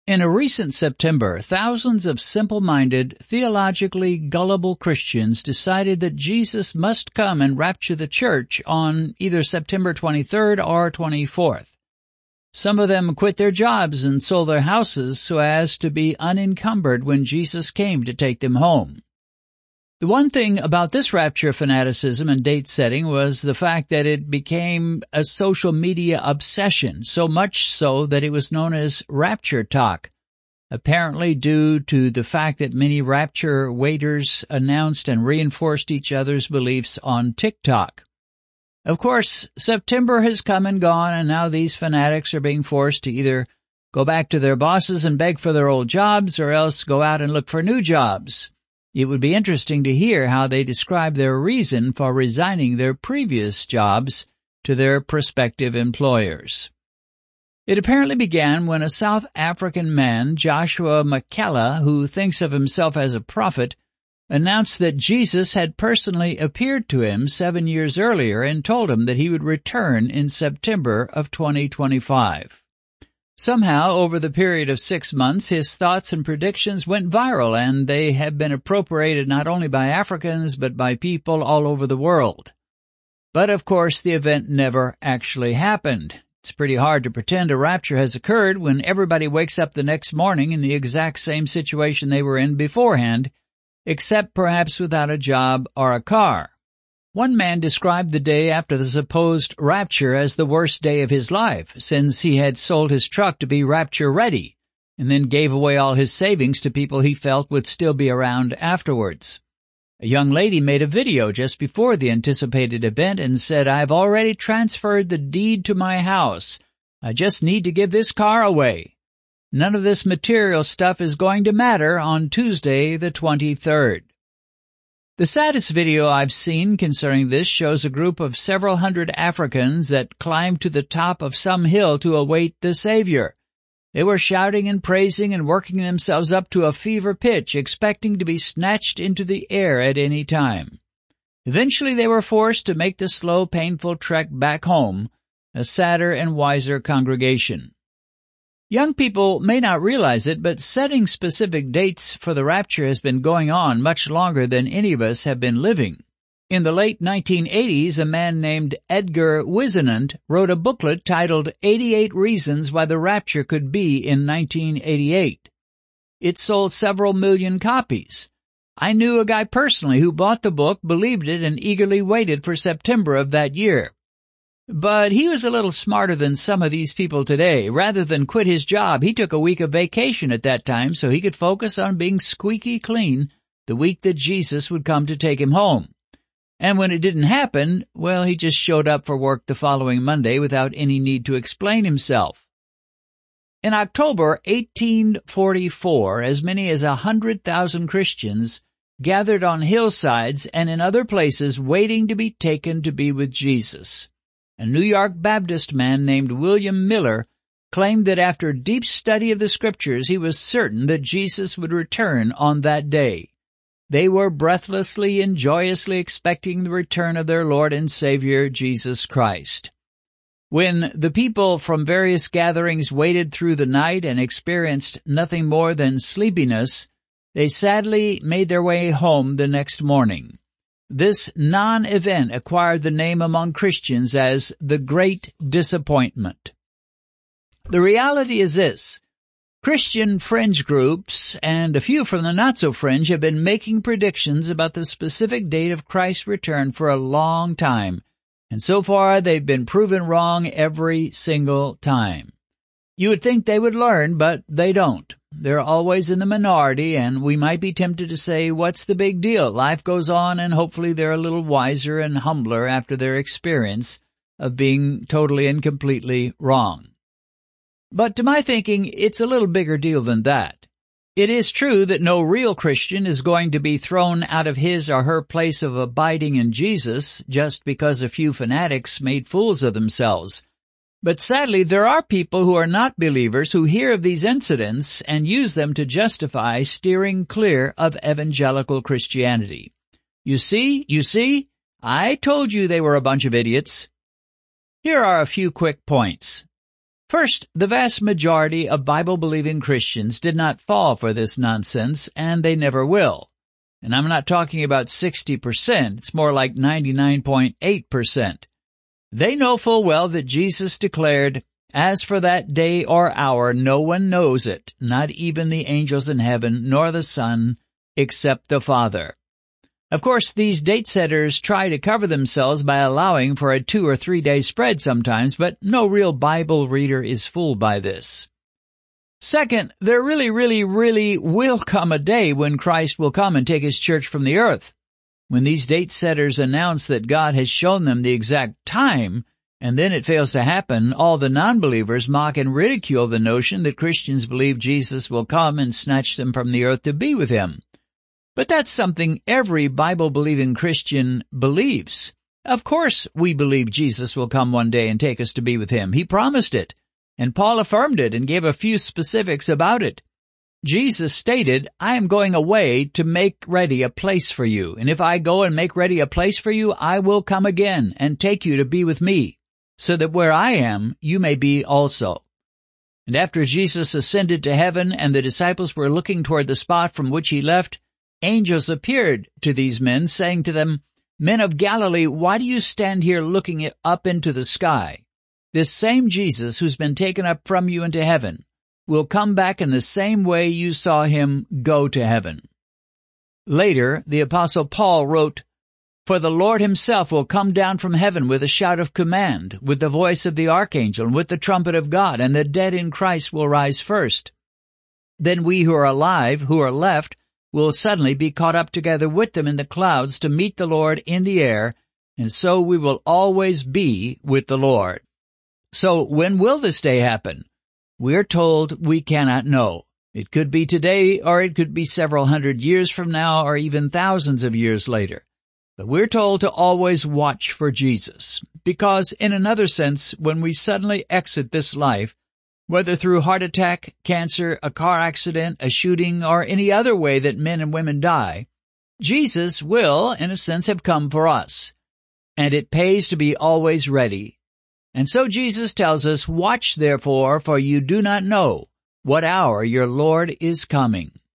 In a recent September, thousands of simple-minded, theologically gullible Christians decided that Jesus must come and rapture the church on either September 23rd or 24th. Some of them quit their jobs and sold their houses so as to be unencumbered when Jesus came to take them home. The one thing about this rapture fanaticism and date setting was the fact that it became a social media obsession, so much so that it was known as rapture talk, apparently due to the fact that many rapture waiters announced and reinforced each other's beliefs on TikTok. Of course, September has come and gone, and now these fanatics are being forced to either go back to their bosses and beg for their old jobs or else go out and look for new jobs. It would be interesting to hear how they describe their reason for resigning their previous jobs to their prospective employers. It apparently began when a South African man, Joshua Makela, who thinks of himself as a prophet, announced that Jesus had personally appeared to him 7 years earlier and told him that he would return in September of 2025. Somehow, over the period of 6 months, his thoughts and predictions went viral, and they have been appropriated not only by Africans but by people all over the world. But, of course, the event never actually happened. It's pretty hard to pretend a rapture has occurred when everybody wakes up the next morning in the exact same situation they were in beforehand, except perhaps without a job or a car. One man described the day after the supposed rapture as the worst day of his life, since he had sold his truck to be rapture-ready, and then gave away all his savings to people he felt would still be around afterwards. A young lady made a video just before the anticipated event and said, "I've already transferred the deed to my house. I just need to give this car away. None of this material stuff is going to matter on Tuesday the 23rd. The saddest video I've seen concerning this shows a group of several hundred Africans that climbed to the top of some hill to await the Savior. They were shouting and praising and working themselves up to a fever pitch, expecting to be snatched into the air at any time. Eventually they were forced to make the slow, painful trek back home, a sadder and wiser congregation. Young people may not realize it, but setting specific dates for the rapture has been going on much longer than any of us have been living. In the late 1980s, a man named Edgar Whisenant wrote a booklet titled 88 Reasons Why the Rapture Could Be in 1988. It sold several million copies. I knew a guy personally who bought the book, believed it, and eagerly waited for September of that year. But he was a little smarter than some of these people today. Rather than quit his job, he took a week of vacation at that time so he could focus on being squeaky clean the week that Jesus would come to take him home. And when it didn't happen, well, he just showed up for work the following Monday without any need to explain himself. In October 1844, as many as 100,000 Christians gathered on hillsides and in other places waiting to be taken to be with Jesus. A New York Baptist man named William Miller claimed that after deep study of the Scriptures, he was certain that Jesus would return on that day. They were breathlessly and joyously expecting the return of their Lord and Savior, Jesus Christ. When the people from various gatherings waited through the night and experienced nothing more than sleepiness, they sadly made their way home the next morning. This non-event acquired the name among Christians as the Great Disappointment. The reality is this. Christian fringe groups and a few from the not-so-fringe have been making predictions about the specific date of Christ's return for a long time, and so far they've been proven wrong every single time. You would think they would learn, but they don't. They're always in the minority, and we might be tempted to say, what's the big deal? Life goes on, and hopefully they're a little wiser and humbler after their experience of being totally and completely wrong. But to my thinking, it's a little bigger deal than that. It is true that no real Christian is going to be thrown out of his or her place of abiding in Jesus just because a few fanatics made fools of themselves. But sadly, there are people who are not believers who hear of these incidents and use them to justify steering clear of evangelical Christianity. You see, I told you they were a bunch of idiots. Here are a few quick points. First, the vast majority of Bible-believing Christians did not fall for this nonsense, and they never will. And I'm not talking about 60%, it's more like 99.8%. They know full well that Jesus declared, "As for that day or hour, no one knows it, not even the angels in heaven, nor the Son, except the Father." Of course, these date-setters try to cover themselves by allowing for a 2 or 3 day spread sometimes, but no real Bible reader is fooled by this. Second, there really will come a day when Christ will come and take His church from the earth. When these date-setters announce that God has shown them the exact time, and then it fails to happen, all the non-believers mock and ridicule the notion that Christians believe Jesus will come and snatch them from the earth to be with Him. But that's something every Bible-believing Christian believes. Of course we believe Jesus will come one day and take us to be with Him. He promised it, and Paul affirmed it and gave a few specifics about it. Jesus stated, "I am going away to make ready a place for you, and if I go and make ready a place for you, I will come again and take you to be with me, so that where I am, you may be also." And after Jesus ascended to heaven and the disciples were looking toward the spot from which He left, angels appeared to these men, saying to them, "Men of Galilee, why do you stand here looking up into the sky? This same Jesus who's been taken up from you into heaven will come back in the same way you saw Him go to heaven." Later, the Apostle Paul wrote, "For the Lord Himself will come down from heaven with a shout of command, with the voice of the archangel, and with the trumpet of God, and the dead in Christ will rise first. Then we who are alive, who are left, will suddenly be caught up together with them in the clouds to meet the Lord in the air, and so we will always be with the Lord." So when will this day happen? We're told we cannot know. It could be today, or it could be several hundred years from now, or even thousands of years later. But we're told to always watch for Jesus, because in another sense, when we suddenly exit this life, whether through heart attack, cancer, a car accident, a shooting, or any other way that men and women die, Jesus will, in a sense, have come for us. And it pays to be always ready. And so Jesus tells us, "Watch therefore, for you do not know what hour your Lord is coming."